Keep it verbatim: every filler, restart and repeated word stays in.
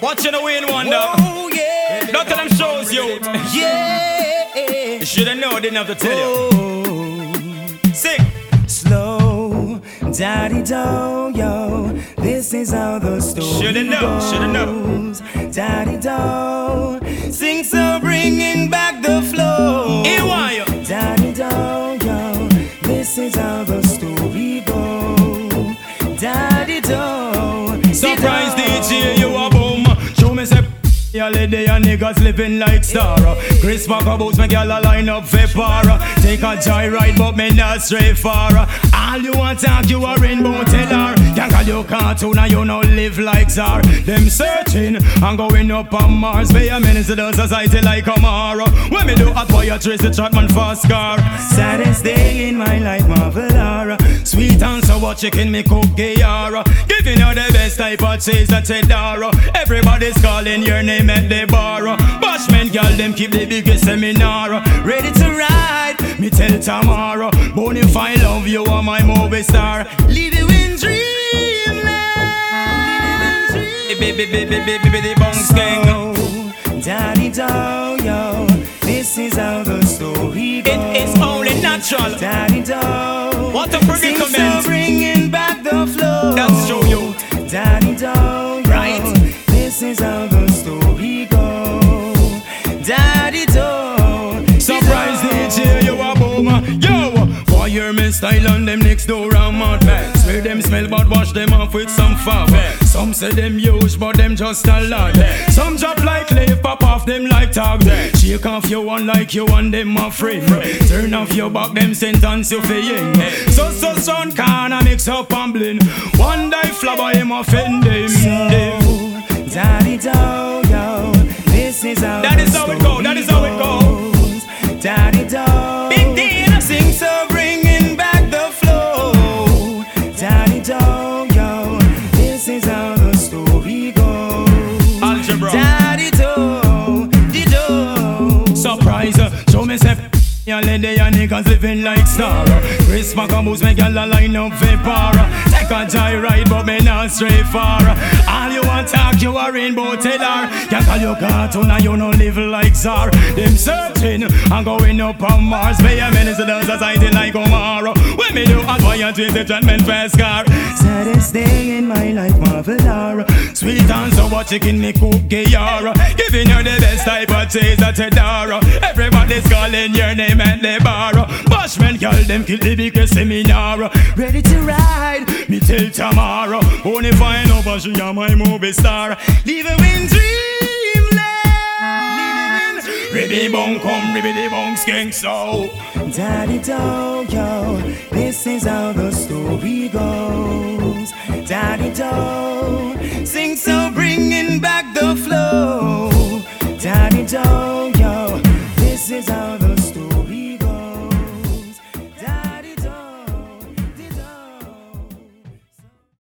Watching the Wayne Wonder. Oh, yeah. Don't tell them shows you. Yeah. You should've known, didn't have to tell oh. you. Sing. Slow, daddy do, yo. This is how the story Should've known, goes. should've known. Daddy do, sing so bringing back the flow. Here why you? Daddy do, yo. This is how the story goes. Daddy do. Surprise D J, you a boom. Show me say ya lady and niggas living like star. Chris Parker boots my gal a line up for para. Take a joyride but me not stray far. All you want talk you a rainbow teller. Can't call you cartoon and you no live like czar. Them searching and going up on Mars. Pay a menace to the society like a Mara. When me do hot boy you trace the Trotman fast car. Saddest day in my life Marvelara. Sweet and sour chicken me cook Gayara. Giving you the best type of cheese that cheddar. Everybody's calling your name at the bar. Bashman girl them keep the biggest seminar. Ready to ride, me tell tomorrow. Born if I love you are my movie star. Leave you in dreamland. Baby, baby, baby, baby, the bones gang. Daddy do, yo. This is how the story goes. It is only natural. Daddy do. What a predicament. So bringing back the flow. That's true, you. Daddy do, yo. Right. This is how the story goes. Daddy do. Surprise D J, you a boomer. Yo, for your me style on them next door and mad man. Swear them smell but wash them off with some fab. Some say them huge but them just a lot. Some drop like leaf, pop off them like tag. Shake off your one like you and them a friend. Turn off your back, them sentence you feeling. So so son can I mix up and blend. One day flabber him offend him. So, daddy do, yo. This is how That is how it go, that is how it goes. Daddy do. Big deal. Sing so bringing back the flow. Daddy do, yo. This is how the story goes. Algebra. Daddy do, di do. Surprise, show me say ya lady and niggas living like star. Chris Parker boots my gal a line up for para. Take a joyride but me not stray far. All you want talk you a rainbow teller. Can't call you cartoon and you no live like czar. Them searching and going up on Mars. Pay a menace to the society like Omara. When me do hot boy you twist the treatment fast car. Saddest day in my life Marvelara. Sweet and sour chicken me cook Gayara. Giving you the best type of cheese that cheddar. Everybody's calling your name at the bar. Bashman girl them kill the biggest seminar. Ready to ride, Me tell tomorrow. Only find out but she are my movie star. leave her in dreamland. Ribby bong come, ribby the bong skink so. Daddy do, yo. This is how the story goes. Daddy do.